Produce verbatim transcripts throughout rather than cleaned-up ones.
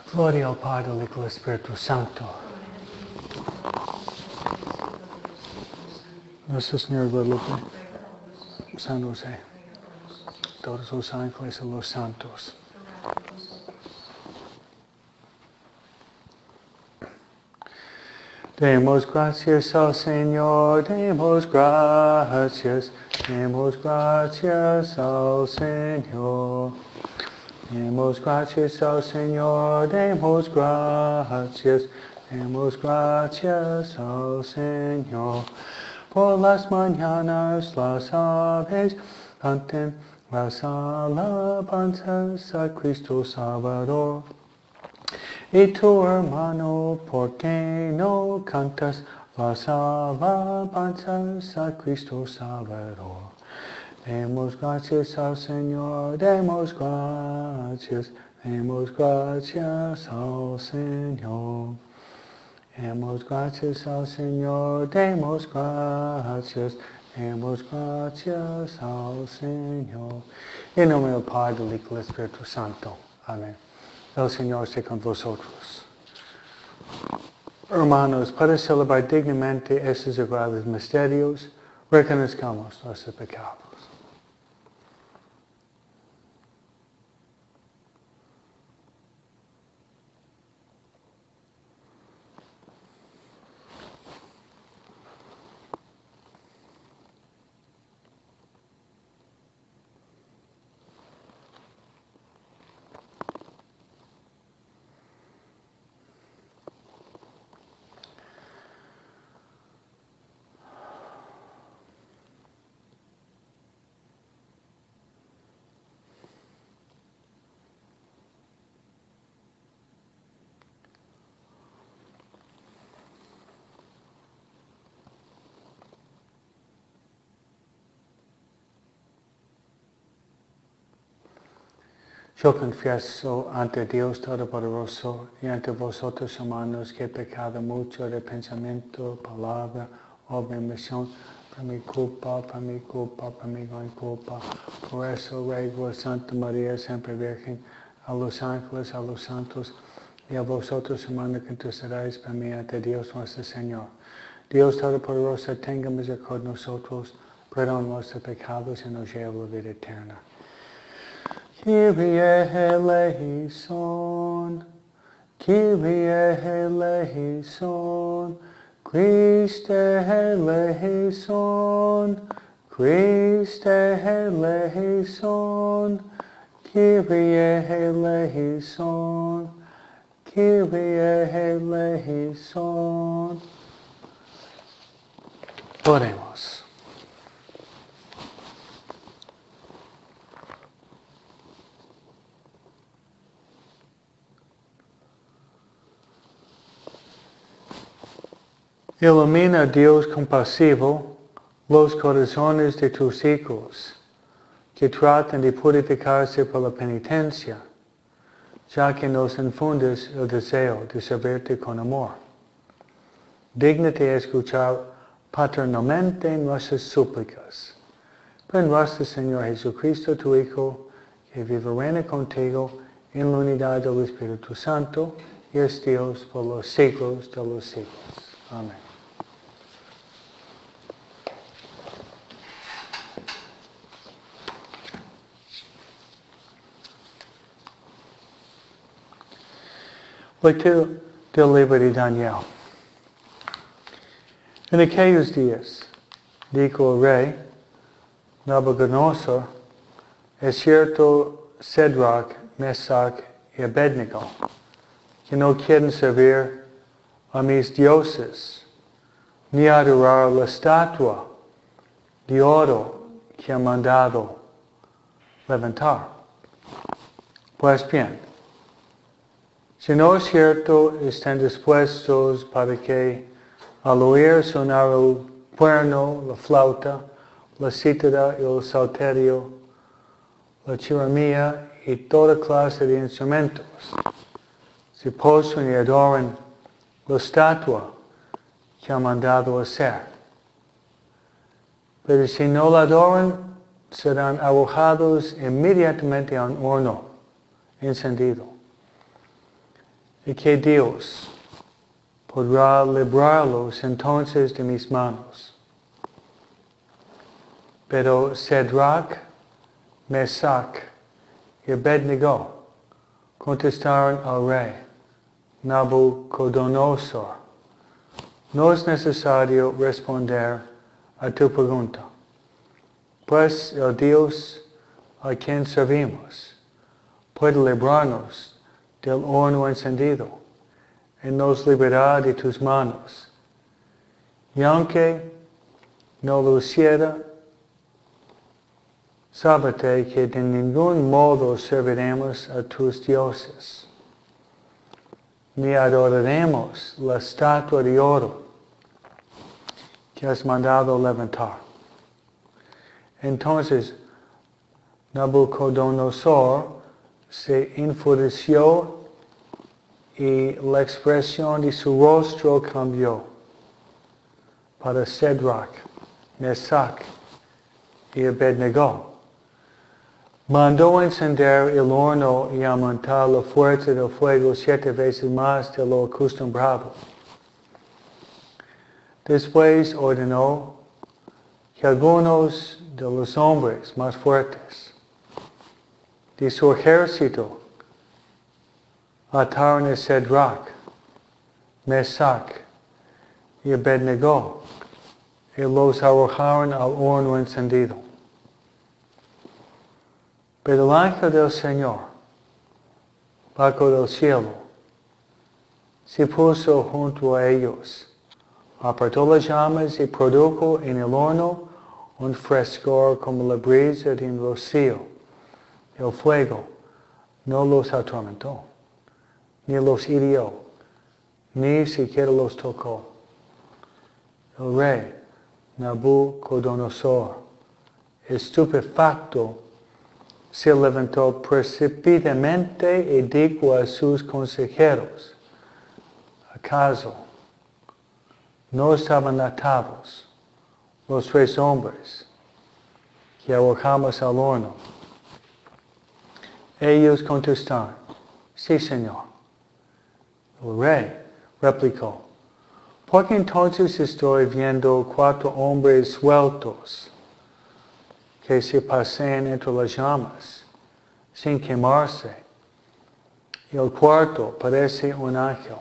Gloria al Padre, al Hijo y al Espíritu Santo. Nuestro Señor Guadalupe, San José, todos los ángeles y los santos. Demos gracias al Señor, demos gracias, demos gracias al Señor. Demos gracias al Señor, demos gracias, demos gracias al Señor. Por las mañanas las aves canten las alabanzas a Cristo Salvador. Y tu hermano, ¿por qué no cantas las alabanzas a Cristo Salvador? Demos gracias al Señor, demos gracias, demos gracias al Señor. Demos gracias al Señor, demos gracias, demos gracias al Señor. En nombre del Padre, del Hijo y del Espíritu Santo. Amén. El Señor esté con vosotros. Hermanos, para celebrar dignamente estos sagrados misterios, reconozcamos nuestros pecados. Yo confieso ante Dios Todopoderoso y ante vosotros, hermanos, que he pecado mucho de pensamiento, palabra, obra y omisión, por mi culpa, por mi culpa, por mi gran culpa. Por eso ruego a Santa María, siempre Virgen, a los ángeles, a los santos, y a vosotros, hermanos, que intercedáis por mí ante Dios nuestro Señor. Dios Todopoderoso, tenga misericordia de nosotros, perdona nuestros pecados y nos lleve a la vida eterna. Kyrie eleison, Kyrie eleison, Christe eleison, Christe eleison, Kyrie eleison, Kyrie eleison. Oremos. Ilumina, Dios compasivo, los corazones de tus hijos, que tratan de purificarse por la penitencia, ya que nos infundes el deseo de servirte con amor. Dígnate escuchar paternalmente nuestras súplicas. Por nuestro Señor Jesucristo, tu Hijo, que vive y reina contigo en la unidad del Espíritu Santo, y es Dios por los siglos de los siglos. Amén. Lectura del libro de Daniel. En aquellos días, dijo el rey Nabucodonosor, es cierto Sadrach, Mesach y Abednego, que no quieren servir a mis dioses, ni adorar la estatua de oro que han mandado levantar. Pues bien, si no es cierto, estén dispuestos para que al oír sonar el cuerno, la flauta, la cítara y el salterio, la chirimía y toda clase de instrumentos, se postren y adoren la estatua que han mandado hacer. Pero si no la adoran, serán arrojados inmediatamente a un horno encendido. y que Dios podrá librarlos entonces de mis manos. Pero Sadrach, Mesach y Abednego contestaron al rey Nabucodonosor: no es necesario responder a tu pregunta, pues el Dios a quien servimos puede librarnos del horno encendido y nos librará de tus manos. Y aunque no lo hiciera, sábete que de ningún modo serviremos a tus dioses, ni adoraremos la estatua de oro que has mandado levantar. Entonces Nabucodonosor se enfureció y la expresión de su rostro cambió. Para Sadrach, Mesach y Abednego mandó encender el horno y aumentar la fuerza del fuego siete veces más de lo acostumbrado. Después ordenó que algunos de los hombres más fuertes de su ejército ataron a Sadrach, Mesach y Abednego y los arrojaron al horno encendido. Pero el ángel del Señor, bajo del cielo, se puso junto a ellos, apartó las llamas y produjo en el horno un frescor como la brisa de un rocío. El fuego no los atormentó, ni los hirió, ni siquiera los tocó. El rey Nabucodonosor, estupefacto, se levantó precipitadamente y dijo a sus consejeros: ¿acaso no estaban atados los tres hombres que arrojamos al horno? Ellos contestaron: sí, Señor. El rey replicó: ¿por qué entonces estoy viendo cuatro hombres sueltos que se pasean entre las llamas sin quemarse? Y el cuarto parece un ángel.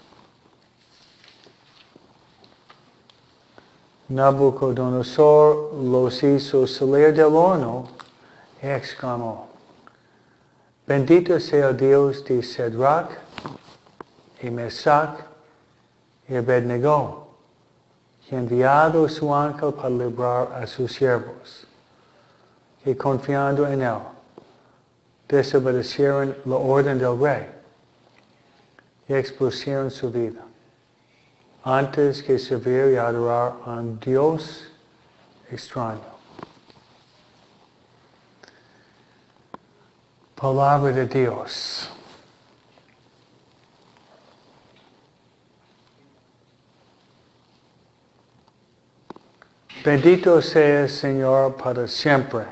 Nabucodonosor los hizo salir del horno y exclamó: bendito sea el Dios de Sadrach y Mesach y Abednego, que ha enviado su ángel para librar a sus siervos, que confiando en él desobedecieron la orden del rey y expusieron su vida antes que servir y adorar a un Dios extraño. Palabra de Dios. Bendito sea, Señor, para siempre.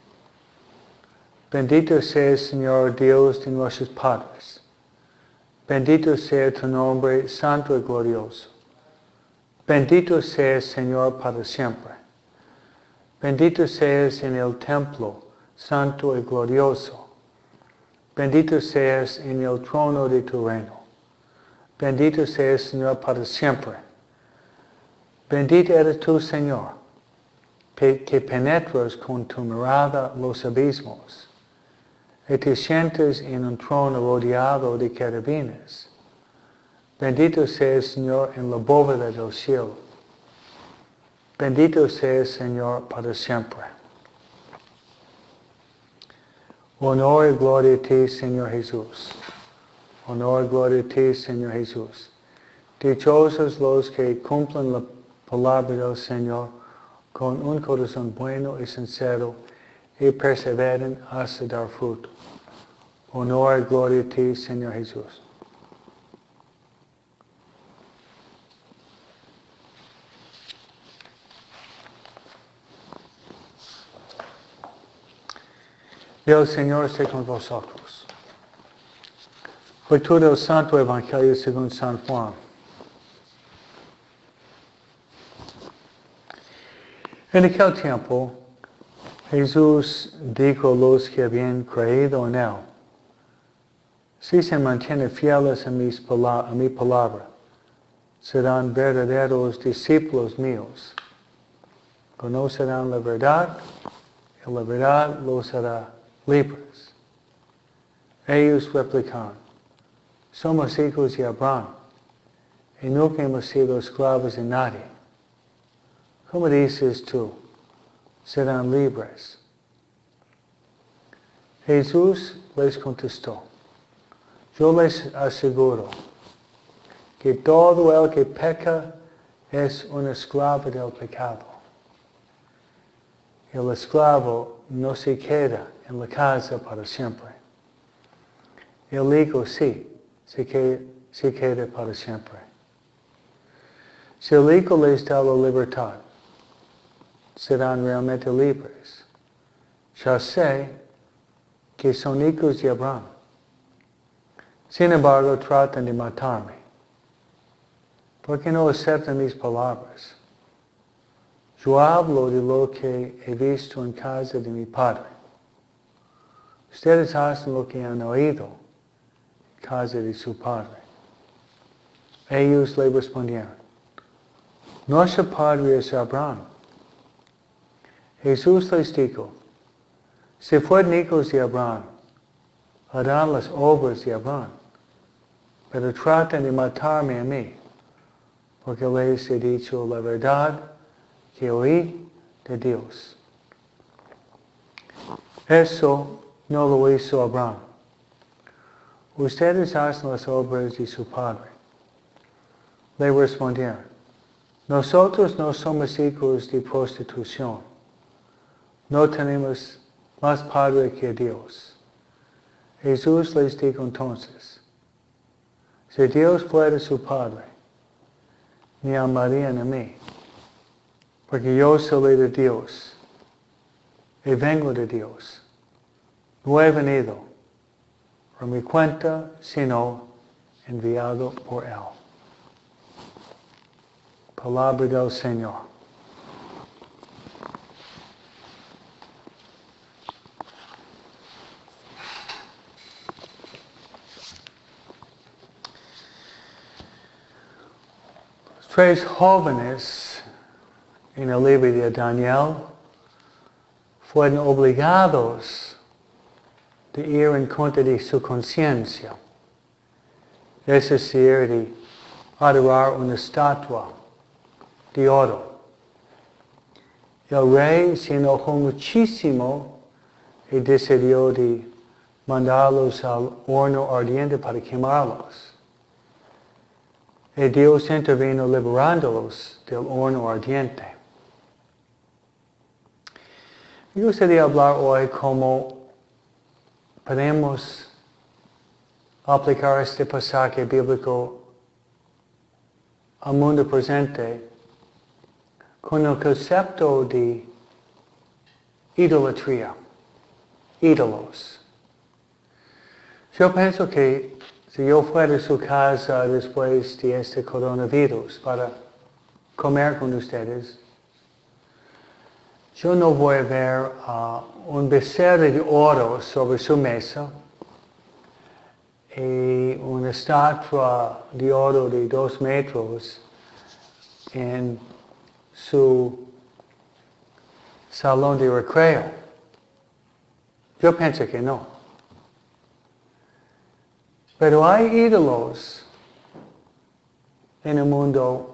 Bendito sea, Señor, Dios de nuestros padres. Bendito sea tu nombre, santo y glorioso. Bendito seas, Señor, para siempre. Bendito seas en el templo, santo y glorioso. Bendito seas en el trono de tu reino. Bendito seas, Señor, para siempre. Bendito eres tú, Señor, que penetras con tu mirada los abismos y te sientes en un trono rodeado de querubines. Bendito seas, Señor, en la bóveda del cielo. Bendito seas, Señor, para siempre. Honor y gloria a ti, Señor Jesús. Honor y gloria a ti, Señor Jesús. Dichosos los que cumplen la palabra del Señor con un corazón bueno y sincero y perseveran hasta dar fruto. Honor y gloria a ti, Señor Jesús. El Señor esté con vosotros. Lectura del Santo Evangelio según San Juan. En aquel tiempo, Jesús dijo a los que habían creído en él: si se mantienen fieles a, mis pala- a mi palabra, serán verdaderos discípulos míos. Conocerán la verdad y la verdad los hará libres. Ellos replicaron: somos hijos de Abraham y nunca hemos sido esclavos de nadie. ¿Cómo dices tú, serán libres? Jesús les contestó: yo les aseguro que todo el que peca es un esclavo del pecado. El esclavo no se queda en la casa para siempre. El hijo sí, se queda, se queda para siempre. Si el hijo les da la libertad, serán realmente libres. Ya sé que son hijos de Abraham. Sin embargo, tratan de matarme. ¿Por qué no aceptan mis palabras? Yo hablo de lo que he visto en casa de mi padre. Ustedes hacen lo que han oído en casa de su padre. Ellos le respondieron: nuestro padre es Abraham. Jesús les dijo: si fueran hijos de Abraham, harán las obras de Abraham. Pero tratan de matarme a mí, porque les he dicho la verdad que oí de Dios. Eso no lo hizo Abraham. Ustedes hacen las obras de su padre. Le respondieron: nosotros no somos hijos de prostitución. No tenemos más padre que Dios. Jesús les dijo entonces: si Dios fuera su padre, me amarían a mí, porque yo soy de Dios y vengo de Dios. No he venido por mi cuenta, sino enviado por Él. Palabra del Señor. Los tres jóvenes en el libro de Daniel fueron obligados de ir en contra de su conciencia, es decir, de adorar una estatua de oro. El rey se enojó muchísimo y decidió de mandarlos al horno ardiente para quemarlos. Y Dios intervino liberándolos del horno ardiente. Me gustaría hablar hoy cómo podemos aplicar este pasaje bíblico al mundo presente con el concepto de idolatría, ídolos. Yo pienso que si yo fuera a su casa después de este coronavirus para comer con ustedes, yo no voy a ver uh, un becerro de oro sobre su mesa y una estatua de oro de dos metros en su salón de recreo. Yo pienso que no. Pero hay ídolos en el mundo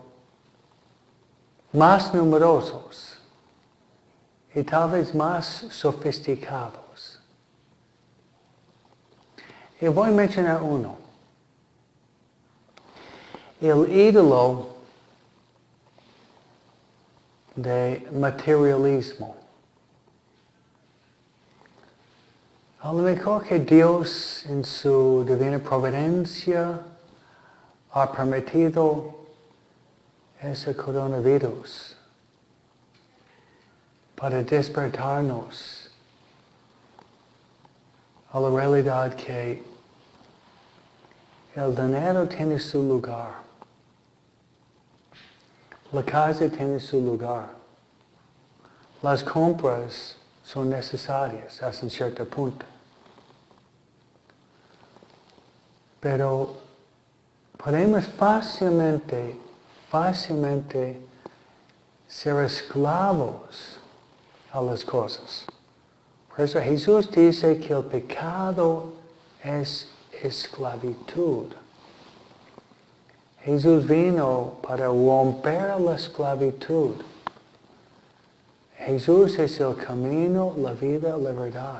más numerosos y tal vez más sofisticados. Y voy a mencionar uno. El ídolo de materialismo. A lo mejor que Dios en su divina providencia ha permitido ese coronavirus para despertarnos a la realidad que El dinero tiene su lugar. La casa tiene su lugar. Las compras son necesarias hasta un cierto punto. Pero podemos fácilmente, fácilmente ser esclavos a las cosas. Por eso Jesús dice que el pecado es esclavitud. Jesús vino para romper la esclavitud. Jesús es el camino, la vida, la verdad.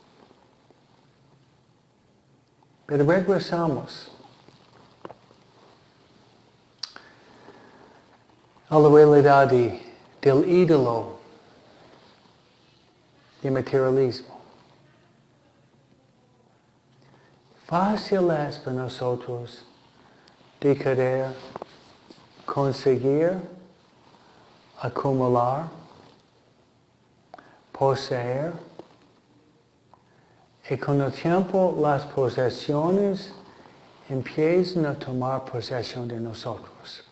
Pero regresamos a la realidad de, del ídolo de materialismo. Fácil es para nosotros de querer conseguir, acumular, poseer, y con el tiempo las posesiones empiezan a tomar posesión de nosotros.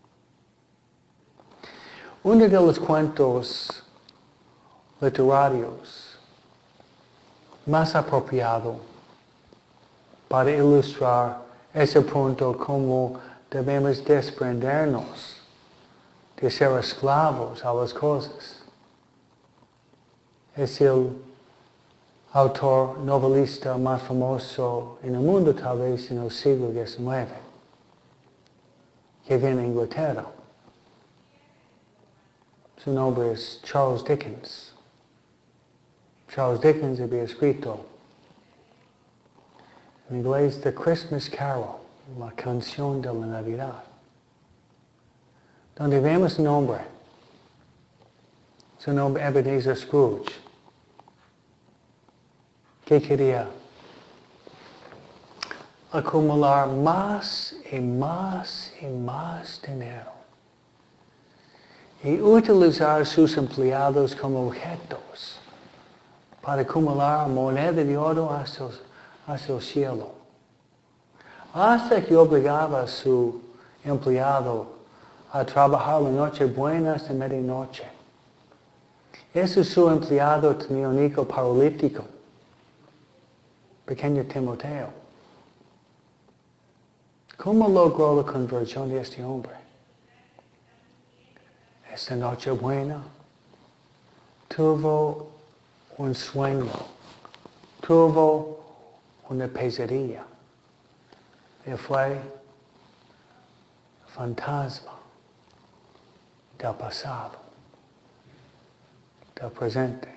Uno de los cuentos literarios más apropiado para ilustrar ese punto como debemos desprendernos de ser esclavos a las cosas es el autor novelista más famoso en el mundo, tal vez en el siglo diecinueve, que viene de Inglaterra. Su nombre es Charles Dickens. Charles Dickens había escrito en inglés The Christmas Carol, la canción de la Navidad, donde vemos un hombre, su nombre Ebenezer Scrooge, que quería acumular más y más y más dinero y utilizar sus empleados como objetos para acumular moneda de oro hasta, hasta el cielo. Hasta que obligaba a su empleado a trabajar la noche buena hasta medianoche. Ese su empleado tenía un hijo paralítico, pequeño Timoteo. ¿Cómo logró la conversión de este hombre? Esta noche buena tuvo un sueño, tuvo una pesadilla. Y fue fantasma del pasado, del presente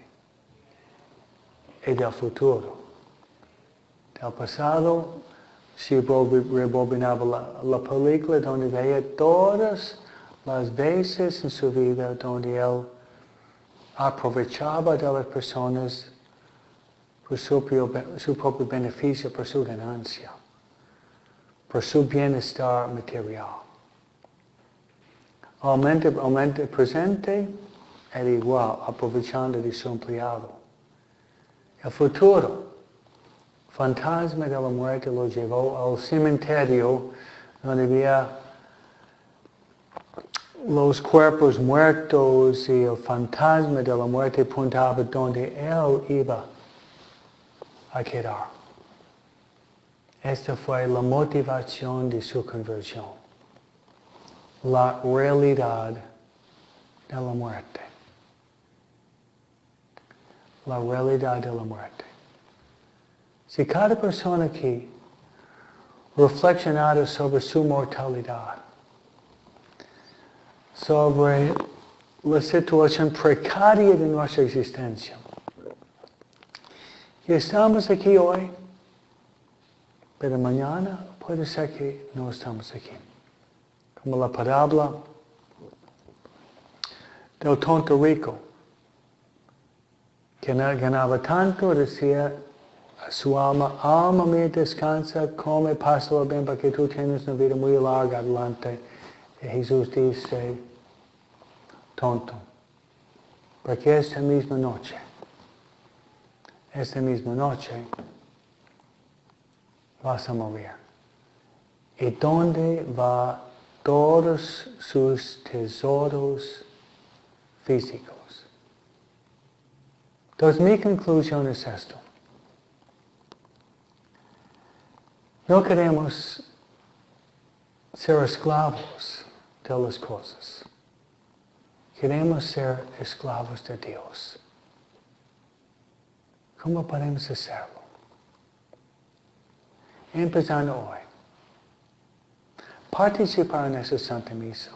y del futuro. Del pasado, si rebobinaba la, la película donde veía todas las veces en su vida donde él aprovechaba de las personas por su, su propio beneficio, por su ganancia, por su bienestar material. Al mente, al mente presente era igual, aprovechando de su empleado. El futuro, fantasma de la muerte, lo llevó al cementerio donde había los cuerpos muertos y el fantasma de la muerte apuntaba donde él iba a quedar. Esta fue la motivación de su conversión, la realidad de la muerte. La realidad de la muerte. Si cada persona aquí reflexionara sobre su mortalidad, sobre la situación precaria de nuestra existencia, que estamos aquí hoy, pero mañana puede ser que no estamos aquí. Como la parábola del tonto rico, que ganaba tanto, decía a su alma, alma mía descansa, come, pásalo bien, porque tú tienes una vida muy larga adelante. Y Jesús dice, tonto, porque esta misma noche, esta misma noche, vas a morir. ¿Y dónde va todos sus tesoros físicos? Entonces mi conclusión es esto. No queremos ser esclavos de las cosas. Queremos ser esclavos de Dios. ¿Cómo podemos hacerlo? Empezando hoy. Participar en esa Santa Misa.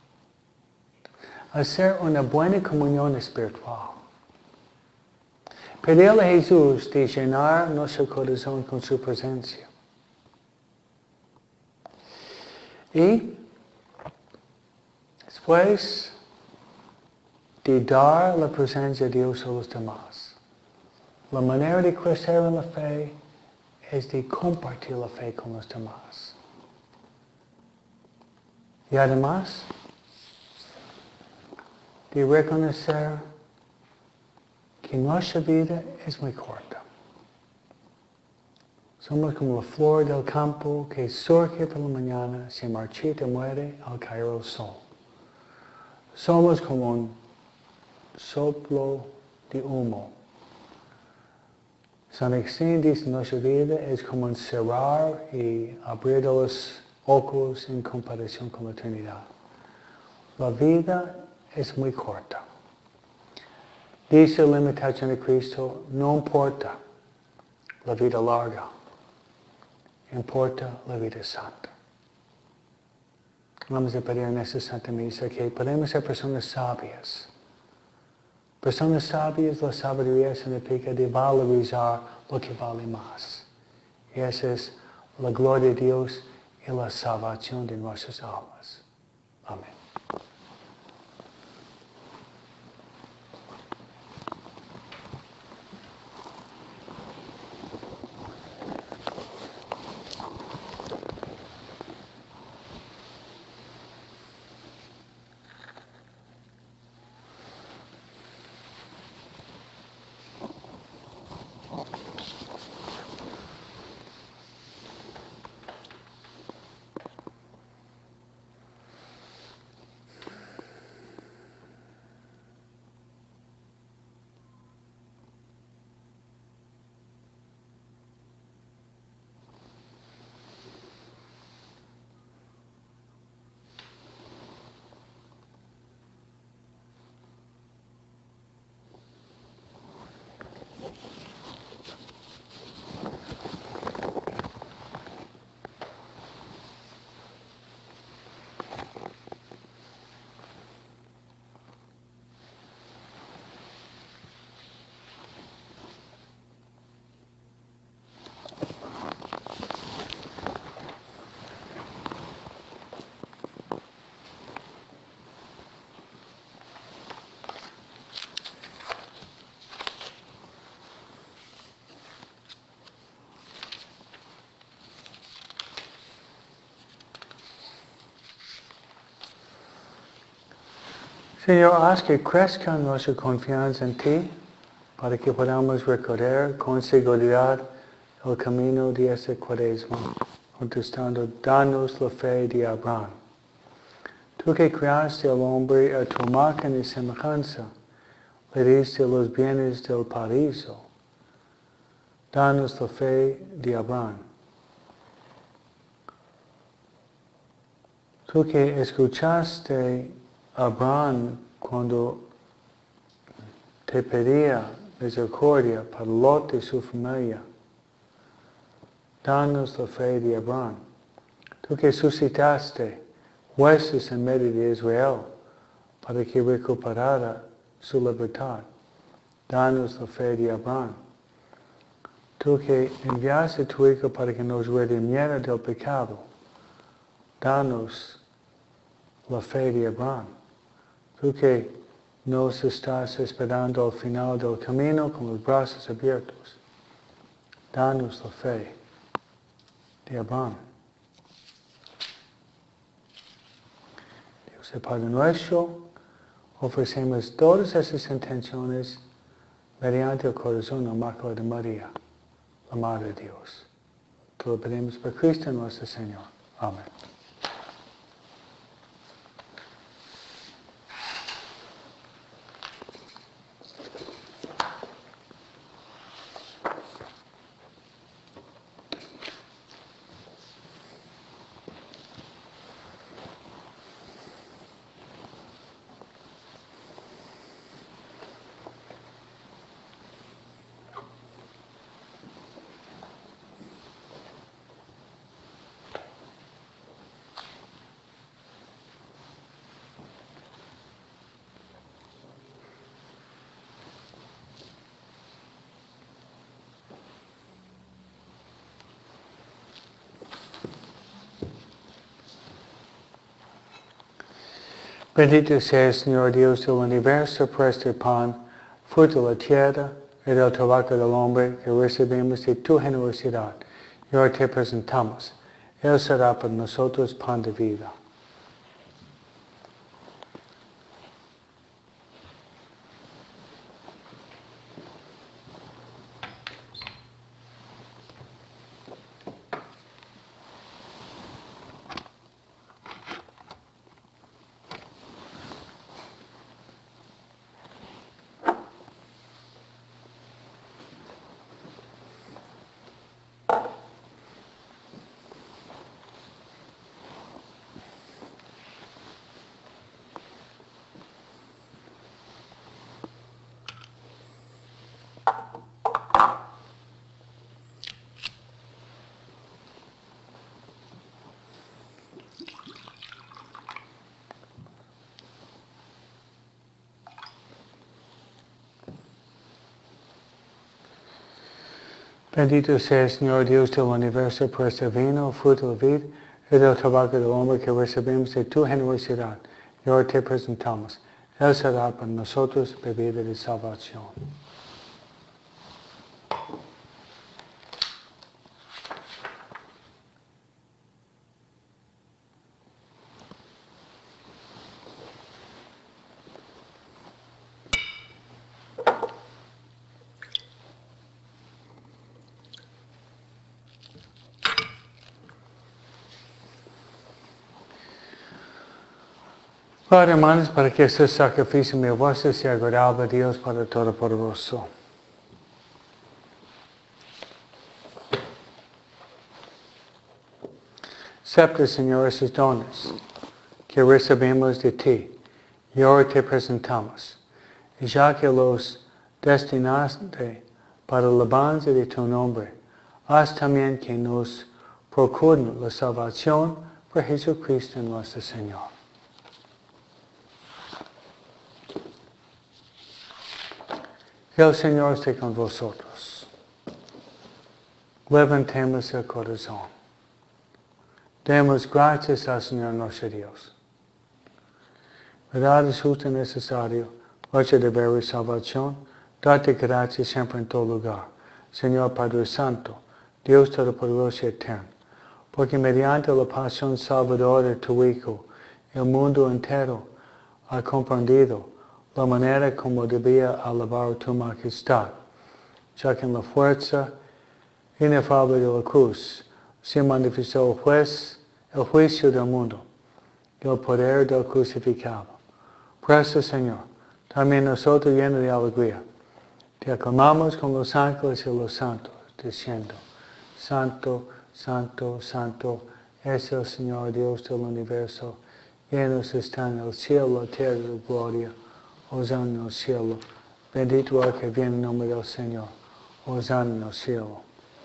Hacer una buena comunión espiritual. Pedirle a Jesús de llenar nuestro corazón con su presencia. Y después de dar la presencia de Dios a los demás. La manera de crecer en la fe es de compartir la fe con los demás. Y además, de reconocer que nuestra vida es muy corta. Somos como la flor del campo que surge por la mañana, se marchita y muere al caer el sol. Somos como un soplo de humo. San Agustín dice nuestra vida es como un cerrar y abrir los ojos en comparación con la eternidad. La vida es muy corta. Dice la imitación de Cristo, no importa la vida larga, importa la vida santa. Vamos a pedir en esta Santa Misa que podemos ser personas sabias. Personas sabias, la sabiduría significa de valorizar lo que vale más. Y esa es la gloria de Dios y la salvación de nuestras almas. Amén. Señor, haz que crezca nuestra confianza en ti, para que podamos recorrer con seguridad el camino de este Cuaresma, contestando, danos la fe de Abraham. Tú que creaste al hombre a tu imagen y semejanza, le diste los bienes del paraíso. Danos la fe de Abraham. Tú que escuchaste a Abraham cuando te pedía misericordia para Lot y su familia. Danos la fe de Abraham. Tú que suscitaste jueces en medio de Israel para que recuperara su libertad. Danos la fe de Abraham. Tú que enviaste a tu Hijo para que nos redimiera del pecado. Danos la fe de Abraham. Tú que nos estás esperando al final del camino con los brazos abiertos. Danos la fe de Abraham. Dios el Padre nuestro, ofrecemos todas esas intenciones mediante el corazón inmaculado de María, la Madre de Dios. Te lo pedimos por Cristo nuestro Señor. Amén. Bendito sea, Señor Dios del universo, por este pan, fruto de la tierra y del trabajo del hombre que recibimos de tu generosidad. Y ahora te presentamos. Él será para nosotros pan de vida. Bendito sea, Señor Dios del universo, por este vino, fruto de vid, y del trabajo del hombre que recibimos de tu generosidad. Y ahora te presentamos. Él será para nosotros bebida de salvación. Padre, hermanos, para que este sacrificio mío vuestro sea agradable a Dios Padre Todopoderoso. Acepta, Señor, esos dones que recibimos de ti y ahora te presentamos. Y ya que los destinaste para la alabanza de tu nombre, haz también que nos procuren la salvación por Jesucristo nuestro Señor. El Señor esté con vosotros. Levantemos el corazón. Demos gracias al Señor nuestro Dios. Verdad es justo y necesario, nuestra deber y salvación, darte gracias siempre en todo lugar, Señor Padre Santo, Dios Todopoderoso y Eterno, porque mediante la pasión salvadora de tu Hijo, el mundo entero ha comprendido la manera como debía alabar tu majestad, ya que en la fuerza inefable de la cruz se manifestó el, juez, el juicio del mundo y el poder del crucificado. Por eso, Señor, también nosotros llenos de alegría, te aclamamos con los ángeles y los santos, diciendo, Santo, Santo, Santo, es el Señor Dios del universo, llenos están el cielo, la tierra de gloria. Hosanna en el cielo. Bendito el que viene en nombre del Señor. Hosanna en el cielo.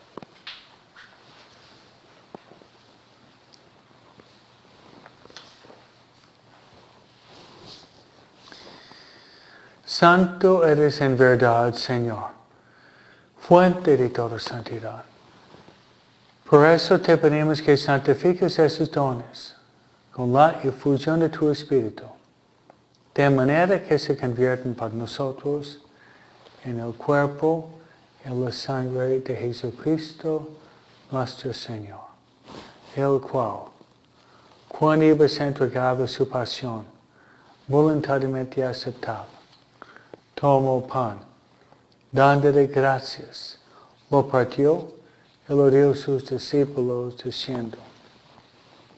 Santo eres en verdad, Señor, fuente de toda santidad. Por eso te pedimos que santifiques esos dones con la infusión de tu Espíritu, de manera que se convierten para nosotros en el cuerpo y la sangre de Jesucristo nuestro Señor, el cual, cuando iba se entregaba su pasión, voluntariamente aceptaba, tomó pan, dándole gracias, lo partió y lo dio a sus discípulos diciendo,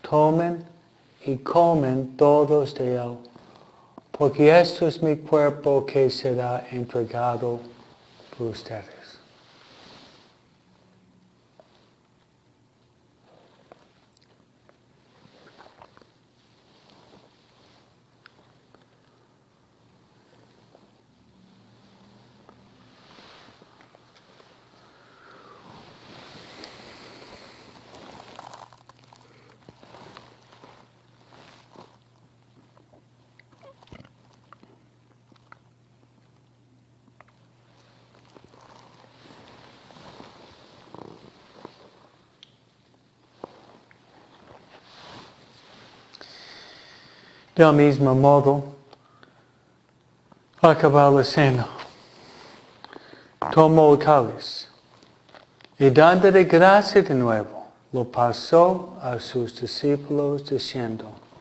tomen y comen todos de él, porque esto es mi cuerpo que será entregado por ustedes. Del mismo modo, al acabar la cena, tomó el cáliz y dándole gracias de nuevo, lo pasó a sus discípulos diciendo,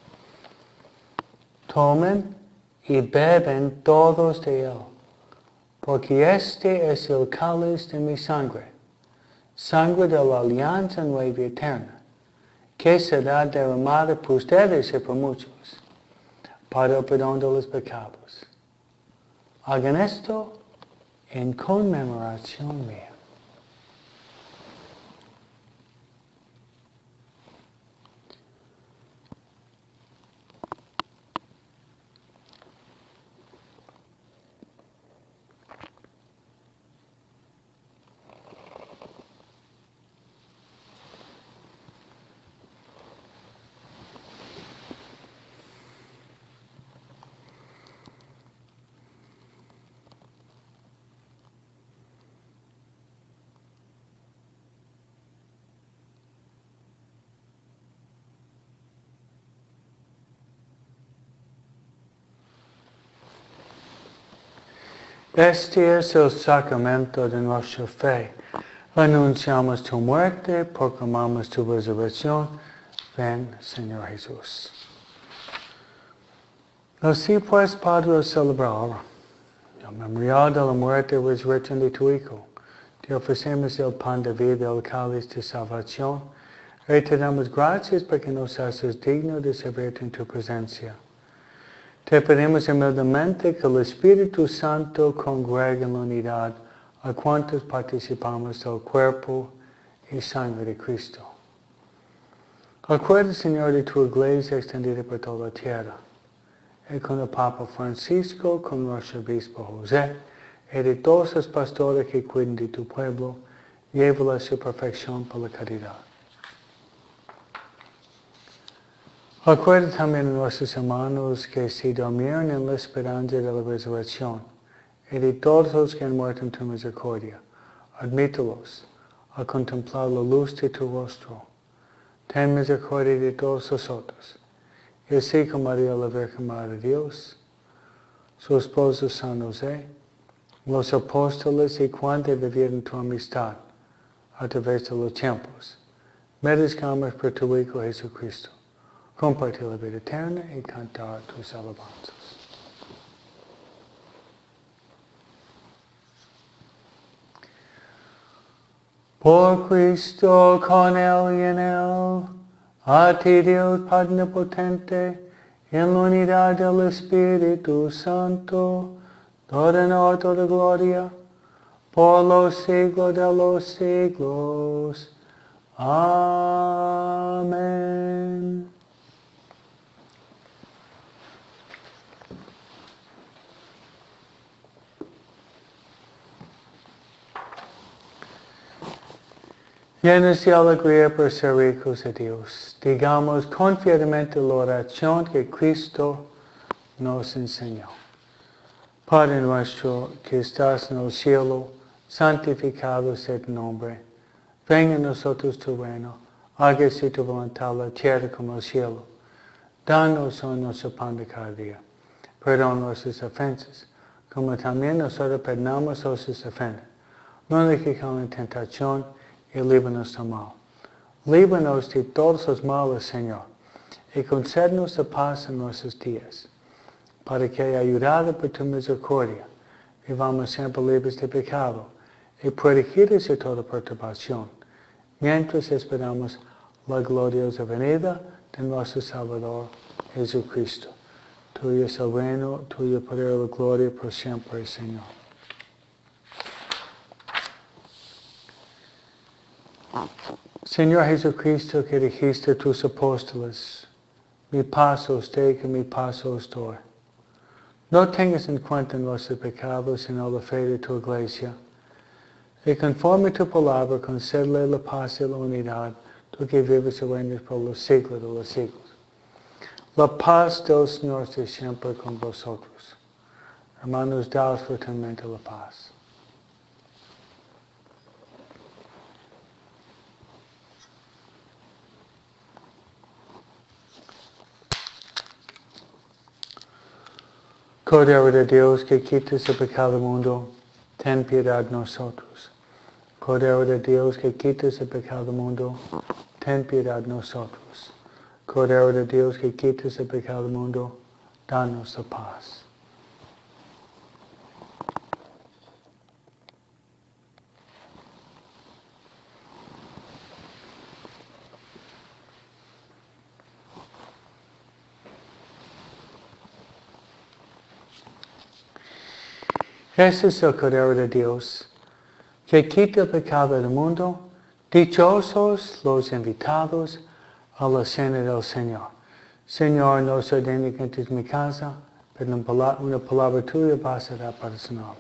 tomen y beben todos de él, porque este es el cáliz de mi sangre, sangre de la alianza nueva y eterna, que será derramada por ustedes y por muchos, para el perdón de los pecados. Hagan esto en conmemoración mía. Este es el sacramento de nuestra fe. Anunciamos tu muerte, proclamamos tu resurrección. Ven, Señor Jesús. Así pues, Padre, celebrar el memorial de la muerte y resurrección de tu Hijo. Te ofrecemos el pan de vida, el cáliz de salvación. Y te damos gracias porque nos haces digno de servirte en tu presencia. Te pedimos humildemente que el Espíritu Santo congregue en la unidad a cuantos participamos del cuerpo y sangre de Cristo. Acuérdate, Señor, de tu iglesia extendida por toda la tierra, y con el Papa Francisco, con nuestro obispo José, y de todos los pastores que cuidan de tu pueblo, llévala a su perfección por la caridad. Acuérdate también de nuestros hermanos que se durmieron en la esperanza de la resurrección, y de todos los que han muerto en tu misericordia. Admítelos a contemplar la luz de tu rostro. Ten misericordia de todos nosotros. Y así como María la Virgen Madre de Dios, su esposo San José, los apóstoles y cuantos vivieron tu amistad a través de los tiempos, merezcamos por tu Hijo Jesucristo compartir la vida eterna y cantar tus alabanzas. Por Cristo, con Él y en Él, a ti Dios Padre Potente, en la unidad del Espíritu Santo, toda honor, toda gloria, por los siglos de los siglos. Amén. Llenos de alegría por ser hijos de Dios, digamos confiadamente la oración que Cristo nos enseñó. Padre nuestro que estás en el cielo, santificado sea tu nombre. Venga a nosotros tu reino, hágase tu voluntad en la tierra como en el cielo. Danos hoy nuestro pan de cada día. Perdona nuestras ofensas, como también nosotros perdonamos a los que nos ofenden. No nos dejes caer en tentación, y líbranos del mal. Líbranos de todos los males, Señor, y concédenos la paz en nuestros días, para que, ayudados por tu misericordia, vivamos siempre libres de pecado y protegidos de toda perturbación, mientras esperamos la gloriosa venida de nuestro Salvador Jesucristo. Tuyo es el reino, tuyo el poder y la gloria por siempre, Señor. Señor Jesucristo, que dijiste a tus apóstoles, mi paz os dejo, mi paz os doy. No tengas en cuenta nuestros pecados, sino la fe de tu iglesia. Y conforme tu palabra, concédele la paz y la unidad, tú que vives y reinas por los siglos de los siglos. La paz del Señor esté siempre con vosotros. Hermanos, daos fraternalmente la paz. Cordero de Dios, que quitas el pecado del mundo, ten piedad de nosotros. Cordero de Dios, que quitas el pecado del mundo, ten piedad de nosotros. Cordero de Dios, que quitas el pecado del mundo, danos la paz. Este es el Cordero de Dios, que quita el pecado del mundo. Dichosos los invitados a la cena del Señor. Señor, no se ordene que entres en mi casa, pero una palabra tuya bastará para sanarme.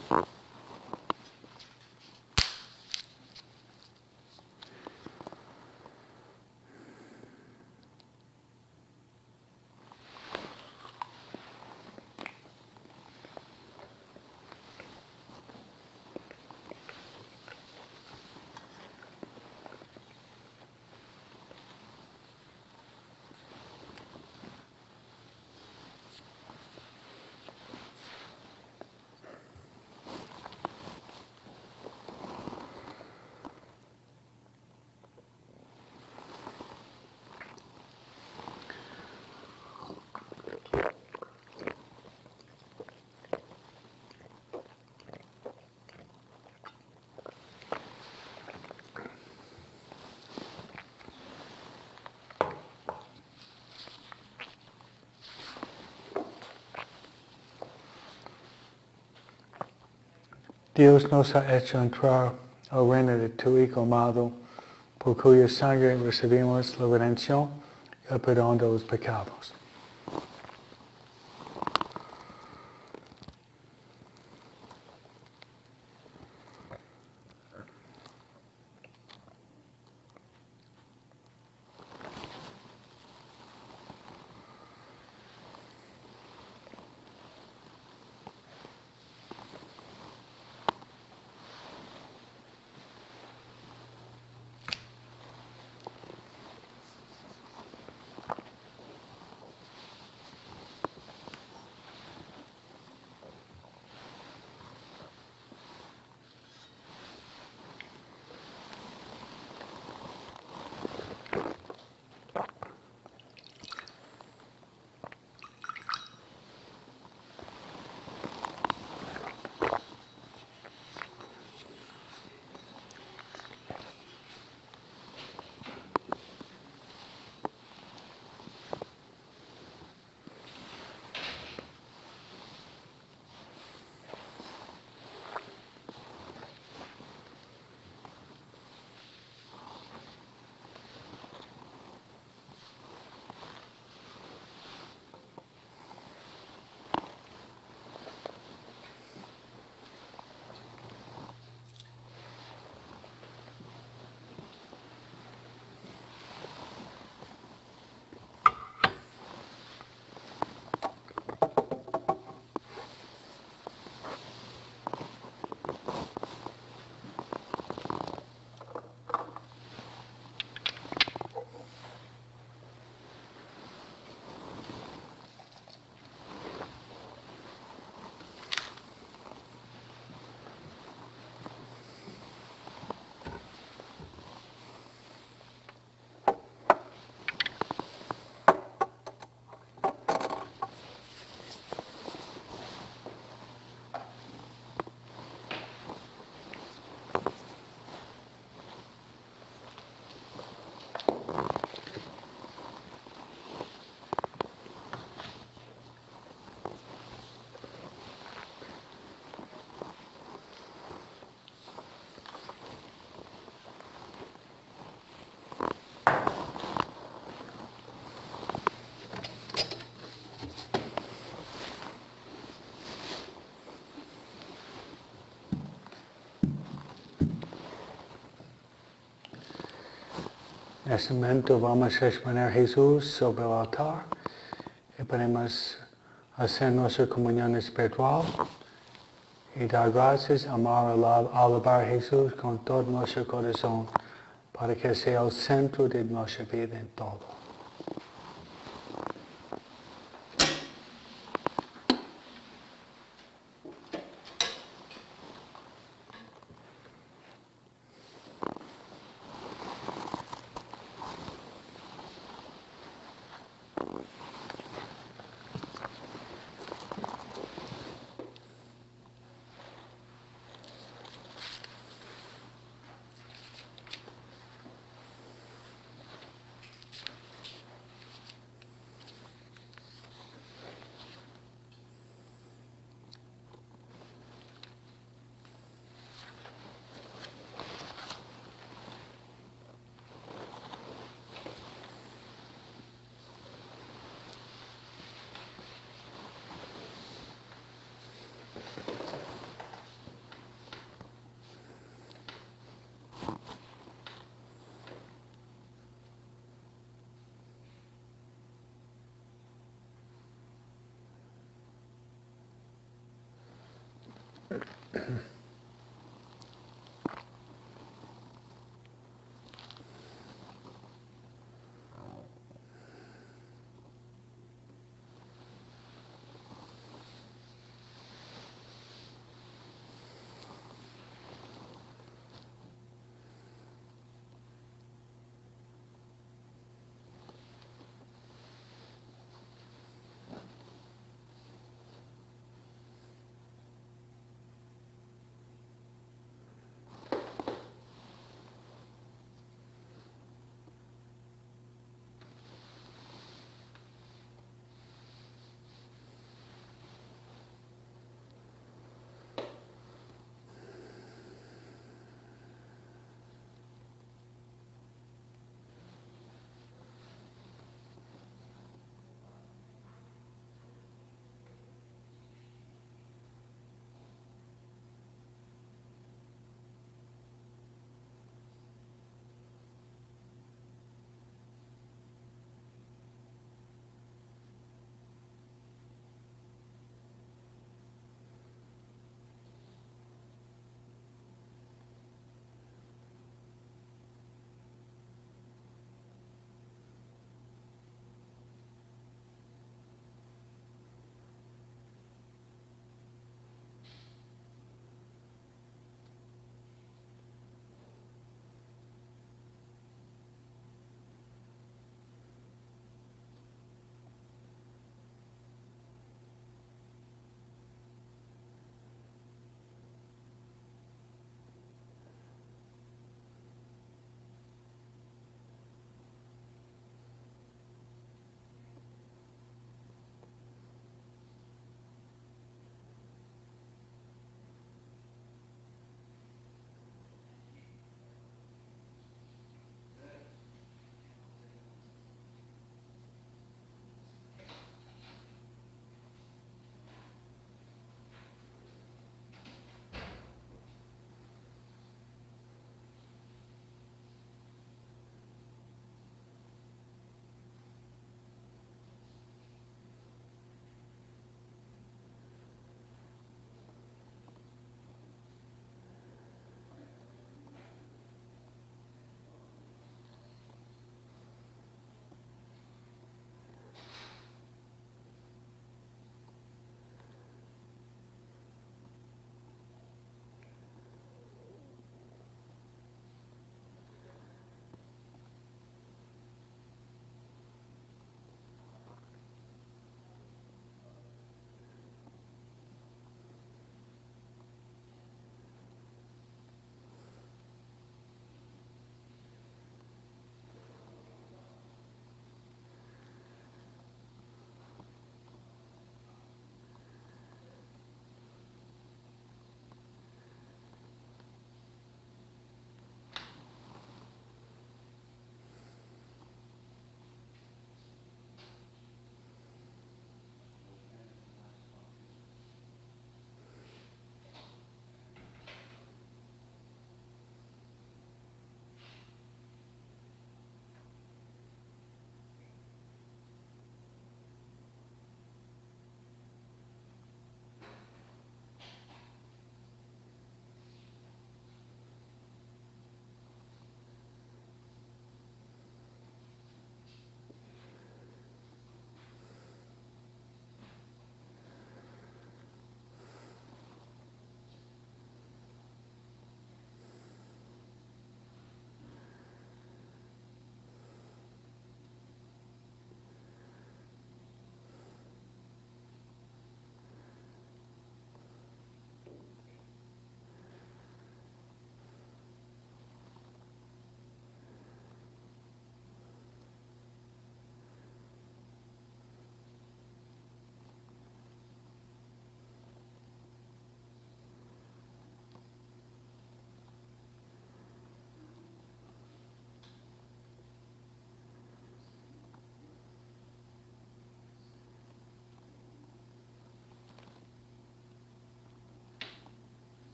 Dios nos ha hecho entrar al reino de tu Hijo amado, por cuya sangre recibimos la redención y el perdón de los pecados. En este momento vamos a exponer a Jesús sobre el altar y podemos hacer nuestra comunión espiritual y dar gracias, amar, alab- alabar a Jesús con todo nuestro corazón para que sea el centro de nuestra vida en todo.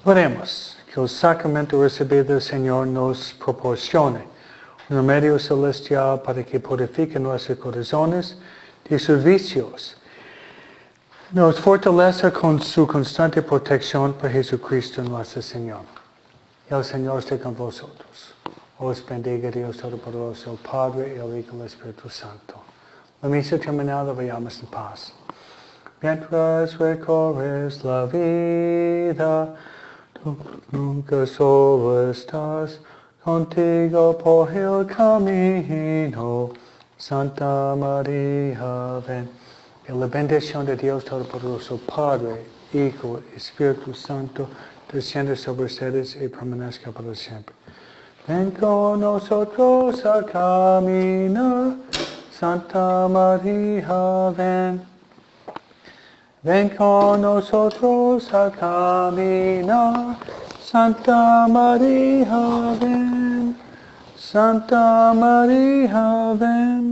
Oremos, que el sacramento recibido del Señor nos proporcione un remedio celestial para que purifique nuestros corazones de sus vicios. Nos fortaleza con su constante protección por Jesucristo nuestro Señor. El Señor esté con vosotros. Os bendiga Dios Todopoderoso, el Padre, el Hijo y el Espíritu Santo. La misa terminada, vayamos en paz. Mientras recorres la vida, tú nunca solo estás, contigo por el camino. Santa María, ven. Y la bendición de Dios Todopoderoso, Padre, Hijo y Espíritu Santo, desciende sobre ustedes y permanezca para siempre. Ven con nosotros a caminar, Santa María, ven. Ven con nosotros a caminar, Santa María, ven. Santa María, ven.